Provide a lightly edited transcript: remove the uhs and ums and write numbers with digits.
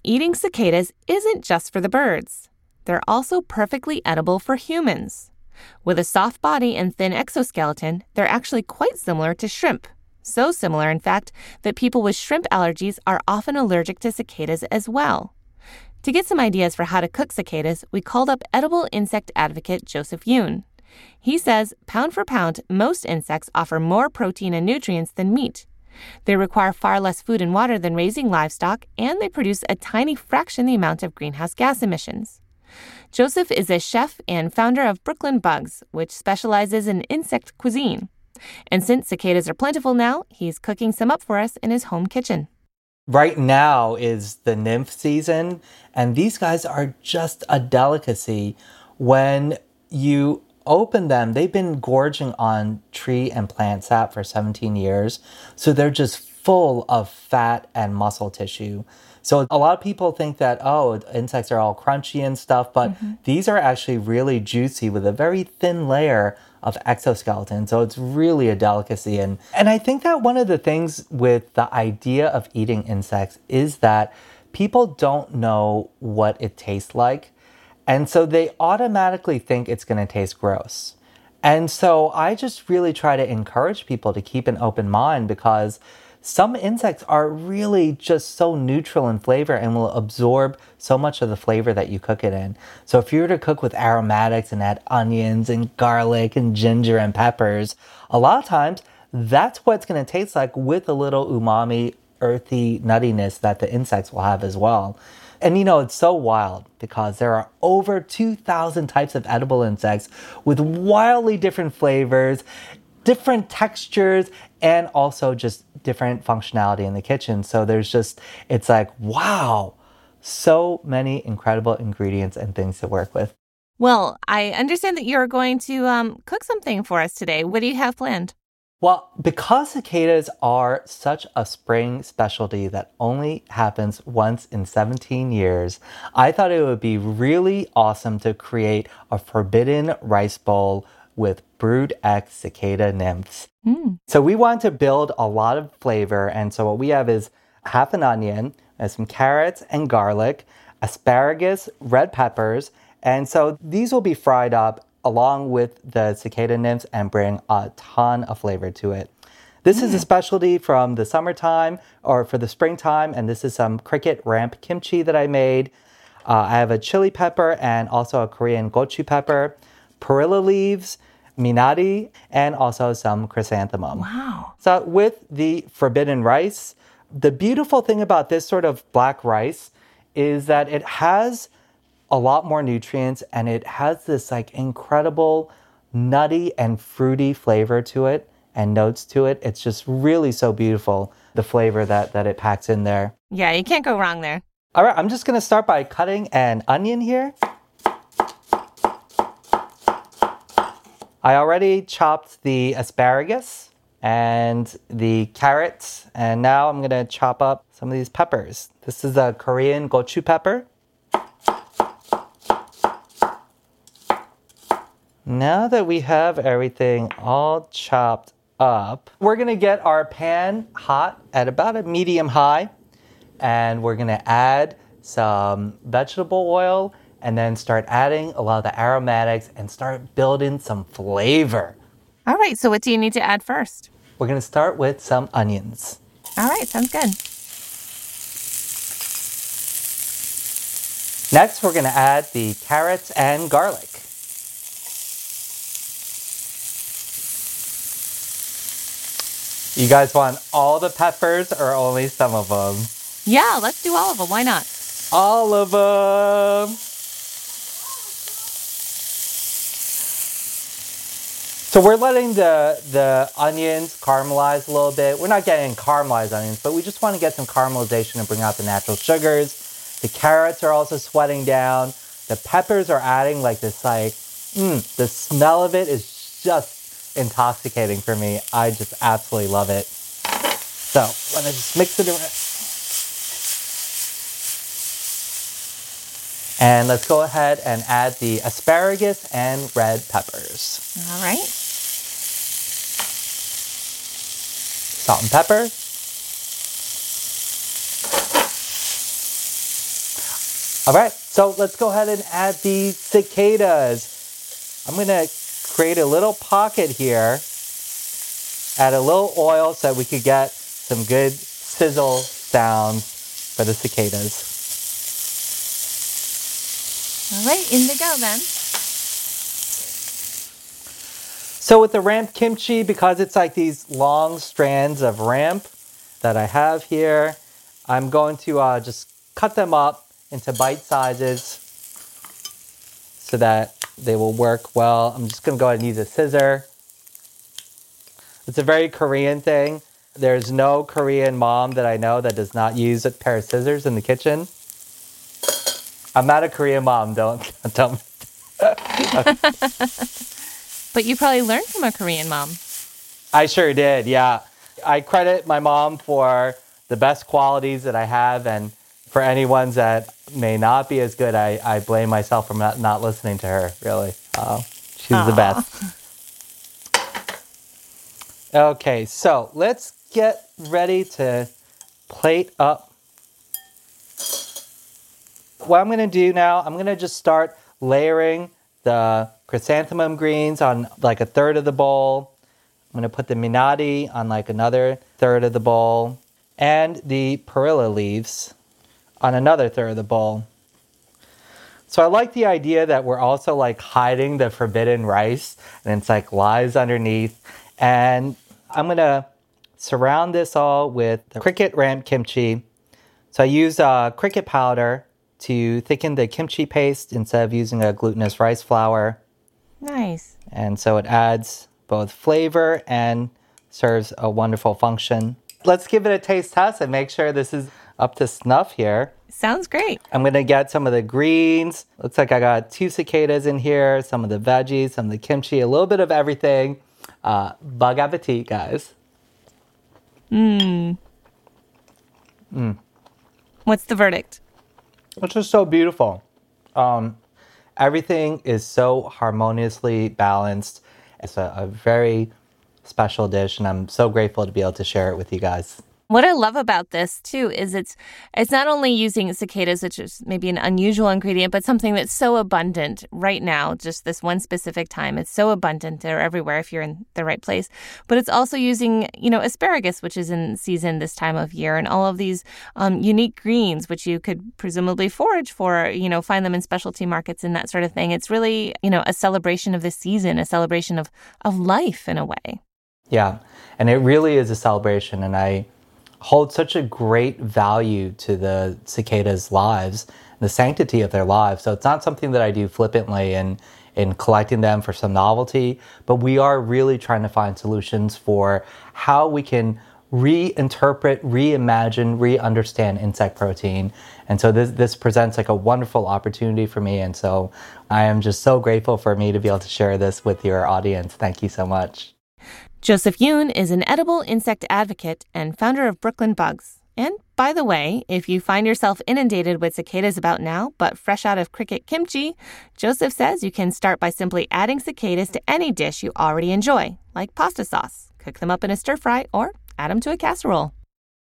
eating cicadas isn't just for the birds. They're also perfectly edible for humans. With a soft body and thin exoskeleton, they're actually quite similar to shrimp. So similar, in fact, that people with shrimp allergies are often allergic to cicadas as well. To get some ideas for how to cook cicadas, we called up edible insect advocate Joseph Yoon. He says, pound for pound, most insects offer more protein and nutrients than meat. They require far less food and water than raising livestock, and they produce a tiny fraction the amount of greenhouse gas emissions. Joseph is a chef and founder of Brooklyn Bugs, which specializes in insect cuisine. And since cicadas are plentiful now, he's cooking some up for us in his home kitchen. Right now is the nymph season, and these guys are just a delicacy. When you open them, they've been gorging on tree and plant sap for 17 years, so they're just full of fat and muscle tissue. So a lot of people think that, oh, insects are all crunchy and stuff, but these are actually really juicy with a very thin layer of exoskeleton. So it's really a delicacy. And I think that one of the things with the idea of eating insects is that people don't know what it tastes like. And so they automatically think it's going to taste gross. And so I just really try to encourage people to keep an open mind, because some insects are really just so neutral in flavor and will absorb so much of the flavor that you cook it in. So if you were to cook with aromatics and add onions and garlic and ginger and peppers, a lot of times that's what it's going to taste like, with a little umami, earthy nuttiness that the insects will have as well. And you know, it's so wild because there are over 2,000 types of edible insects with wildly different flavors, different textures, and also just different functionality in the kitchen. So it's like, wow, so many incredible ingredients and things to work with. Well, I understand that you're going to cook something for us today. What do you have planned? Well, because cicadas are such a spring specialty that only happens once in 17 years, I thought it would be really awesome to create a forbidden rice bowl with brood X cicada nymphs. So we want to build a lot of flavor. And so what we have is half an onion, and some carrots and garlic, asparagus, red peppers. And so these will be fried up along with the cicada nymphs and bring a ton of flavor to it. This is a specialty from the summertime or for the springtime, and this is some cricket ramp kimchi that I made. I have a chili pepper and also a Korean gochu pepper, perilla leaves, minari, and also some chrysanthemum. Wow. So with the forbidden rice, the beautiful thing about this sort of black rice is that it has a lot more nutrients, and it has this like incredible nutty and fruity flavor to it and notes to it. It's just really so beautiful, the flavor that it packs in there. Yeah, you can't go wrong there. All right, I'm just going to start by cutting an onion here. I already chopped the asparagus and the carrots, and now I'm going to chop up some of these peppers. This is a Korean gochu pepper. Now that we have everything all chopped up, we're going to get our pan hot at about a medium high, and we're going to add some vegetable oil and then start adding a lot of the aromatics and start building some flavor. All right, so what do you need to add first? We're going to start with some onions. All right, sounds good. Next, we're going to add the carrots and garlic. You guys want all the peppers or only some of them? Yeah, let's do all of them. Why not? All of them. So we're letting the onions caramelize a little bit. We're not getting caramelized onions, but we just want to get some caramelization and bring out the natural sugars. The carrots are also sweating down. The peppers are adding like this, the smell of it is just intoxicating for me. I just absolutely love it. So let me just mix it around. And let's go ahead and add the asparagus and red peppers. All right. Salt and pepper. All right, so let's go ahead and add the cicadas. I'm going to create a little pocket here, add a little oil so that we could get some good sizzle sounds for the cicadas. All right, in they go then. So with the ramp kimchi, because it's like these long strands of ramp that I have here, I'm going to just cut them up into bite sizes so that they will work well. I'm just going to go ahead and use a scissor. It's a very Korean thing. There's no Korean mom that I know that does not use a pair of scissors in the kitchen. I'm not a Korean mom, don't tell me. But you probably learned from a Korean mom. I sure did, yeah. I credit my mom for the best qualities that I have, and for any ones that may not be as good, I blame myself for not listening to her, really. She's the best. Okay, so let's get ready to plate up. What I'm going to do now, I'm going to just start layering the chrysanthemum greens on like a third of the bowl. I'm going to put the minati on like another third of the bowl, and the perilla leaves on another third of the bowl. So I like the idea that we're also like hiding the forbidden rice, and it's like lies underneath. And I'm going to surround this all with the cricket ramp kimchi. So I use cricket powder to thicken the kimchi paste instead of using a glutinous rice flour. Nice. And so it adds both flavor and serves a wonderful function. Let's give it a taste test and make sure this is up to snuff here. Sounds great. I'm going to get some of the greens. Looks like I got 2 cicadas in here, some of the veggies, some of the kimchi, a little bit of everything. Bug appetit, guys. What's the verdict? It's just so beautiful. Everything is so harmoniously balanced. It's a very special dish, and I'm so grateful to be able to share it with you guys. What I love about this, too, is it's not only using cicadas, which is maybe an unusual ingredient, but something that's so abundant right now, just this one specific time. It's so abundant. They're everywhere if you're in the right place. But it's also using, asparagus, which is in season this time of year, and all of these unique greens, which you could presumably forage for, find them in specialty markets and that sort of thing. It's really, a celebration of the season, a celebration of life in a way. Yeah, and it really is a celebration, and I hold such a great value to the cicadas' lives, the sanctity of their lives. So it's not something that I do flippantly in collecting them for some novelty, but we are really trying to find solutions for how we can reinterpret, reimagine, re-understand insect protein. And so this presents like a wonderful opportunity for me. And so I am just so grateful for me to be able to share this with your audience. Thank you so much. Joseph Yoon is an edible insect advocate and founder of Brooklyn Bugs. And by the way, if you find yourself inundated with cicadas about now, but fresh out of cricket kimchi, Joseph says you can start by simply adding cicadas to any dish you already enjoy, like pasta sauce. Cook them up in a stir fry or add them to a casserole.